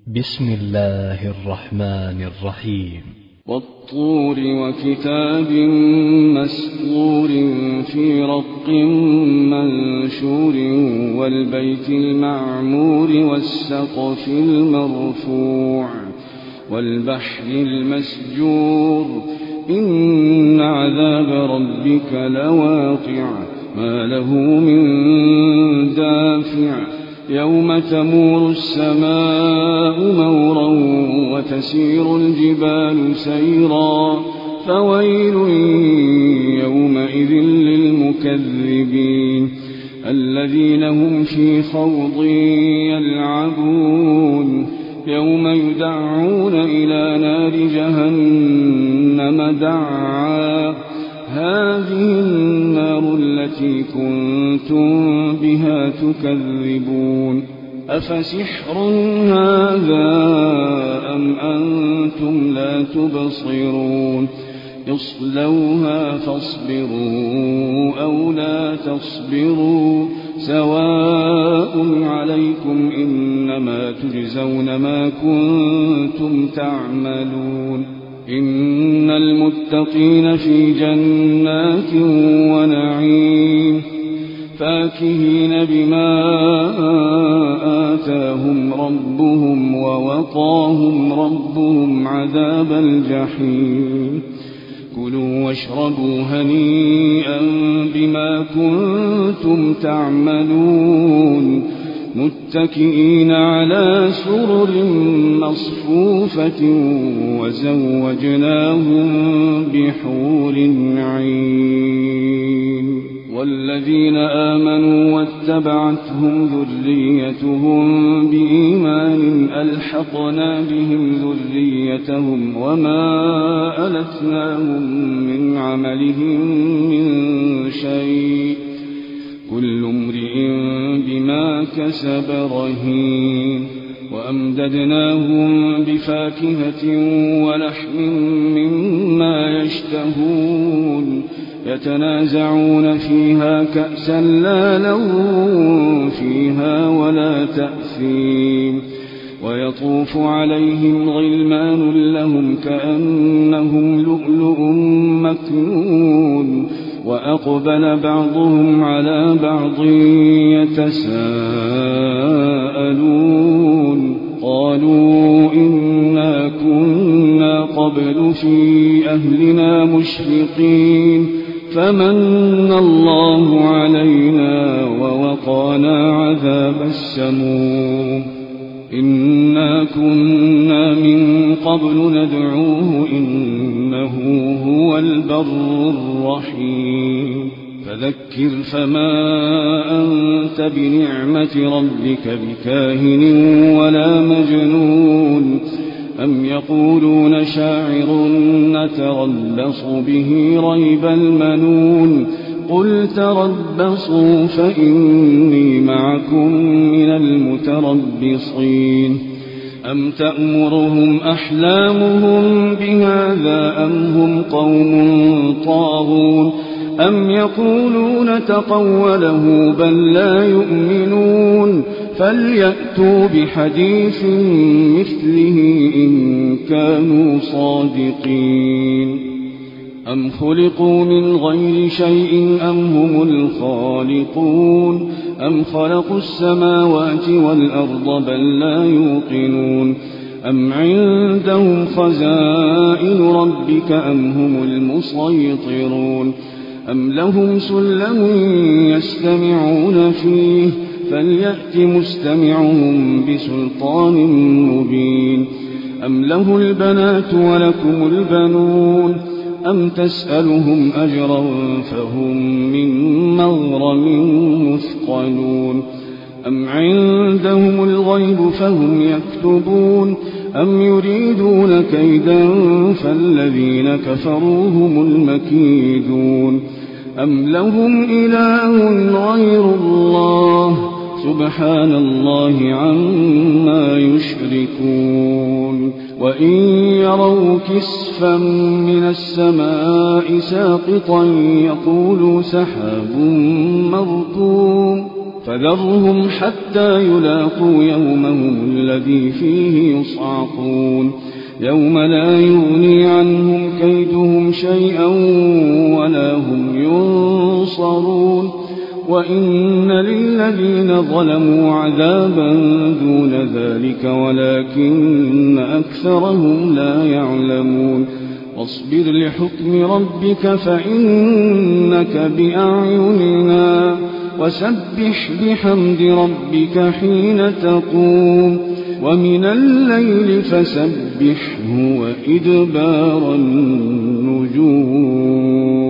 بسم الله الرحمن الرحيم. والطور وكتاب مسطور في رق منشور والبيت المعمور والسقف المرفوع والبحر المسجور إن عذاب ربك لواقع ما له من دافع يوم تمور السماء مورا وتسير الجبال سيرا فويل يومئذ للمكذبين الذين هم في خوض يلعبون يوم يدعون إلى نار جهنم دعا هذه النار التي كنتم بها تكذبون أفسحر هذا أم أنتم لا تبصرون اصلوها فاصبروا أو لا تصبروا سواء عليكم إنما تجزون ما كنتم تعملون إن المتقين في جنات ونعيم فاكهين بما آتاهم ربهم ووقاهم ربهم عذاب الجحيم كلوا واشربوا هنيئا بما كنتم تعملون متكئين على سرر مصفوفة وزوجناهم بحور عين والذين آمنوا واتبعتهم ذريتهم بإيمان ألحقنا بهم ذريتهم وما ألتناهم من عملهم من شيء كل امرئ بما كسب رهين وأمددناهم بفاكهة ولحم مما يشتهون يتنازعون فيها كأسا لا لغو فيها ولا تأثيم ويطوف عليهم غلمان لهم كأنهم لؤلؤ مكنون وأقبل بعضهم على بعض يتساءلون قالوا إنا كنا قبل في أهلنا مشفقين فمن الله علينا ووقانا عذاب السموم إنا كنا من قبل ندعوه إنه هو البر الرحيم فذكر فما أنت بنعمة ربك بكاهن ولا مجنون أم يقولون شاعر نتربص به ريب المنون قل تربصوا فإني معكم من المتربصين أم تأمرهم أحلامهم بهذا أم هم قوم طاغون أم يقولون تقوله بل لا يؤمنون فليأتوا بحديث مثله إن كانوا صادقين أم خلقوا من غير شيء أم هم الخالقون أم خلقوا السماوات والأرض بل لا يوقنون أم عندهم خزائن ربك أم هم المسيطرون أم لهم سلم يستمعون فيه فليأت مستمعهم بسلطان مبين أم له البنات ولكم البنون أم تسألهم أجرا فهم من مغرم مثقلون أم عندهم الغيب فهم يكتبون أم يريدون كيدا فالذين كفروا هم المكيدون أم لهم إله غير الله سبحان الله عما يشركون وإن يروا كسفا من السماء ساقطا يقولوا سحاب مركوم فذرهم حتى يلاقوا يومهم الذي فيه يصعقون يوم لا يغني عنهم كيدهم شيئا ولا هم ينصرون وإن للذين ظلموا عذابا دون ذلك ولكن أكثرهم لا يعلمون واصبر لحكم ربك فإنك بأعيننا وسبح بحمد ربك حين تقوم ومن الليل فسبحه وإدبار النجوم